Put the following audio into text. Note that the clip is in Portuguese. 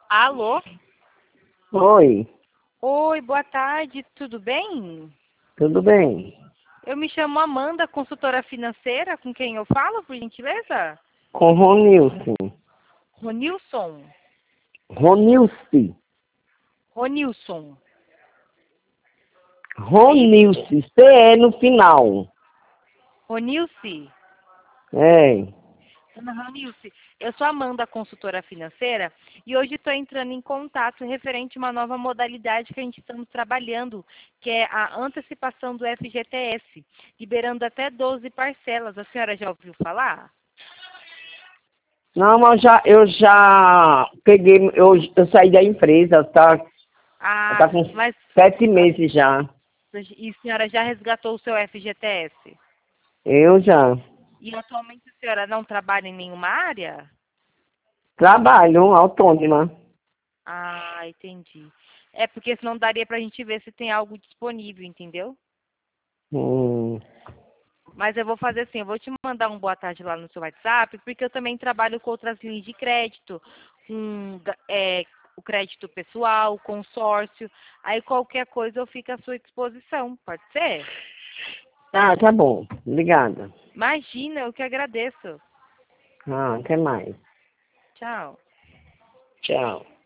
Alô? Oi, Oi, boa tarde, tudo bem? tudo bem? Eu me chamo Amanda, consultora financeira, com quem eu falo, por gentileza? Com Ronilson. Ronilson. Ronilce. Ronilson. É isso? Ronilce. CE no final. Ronilce. É. Dona Ronilce, eu sou Amanda, consultora financeira, e hoje estou entrando em contato referente a uma nova modalidade que a gente estamos trabalhando, que é a antecipação do FGTS, liberando até 12 parcelas. A senhora já ouviu falar? Não, mas eu já peguei, eu saí da empresa, Ah, tá com mas 7 meses já. e a senhora já resgatou o seu FGTS? Eu já E atualmente a senhora não trabalha em nenhuma área? trabalho autônoma. Ah, entendi. É porque senão daria pra gente ver se tem algo disponível, entendeu? Hum. Mas eu vou fazer assim, eu vou te mandar um boa tarde lá no seu WhatsApp, porque eu também trabalho com outras linhas de crédito, com o crédito pessoal, consórcio. Aí qualquer coisa eu fico à sua disposição, pode ser? Tá bom. Obrigada. Imagina, eu que agradeço. Até mais. Tchau. Tchau.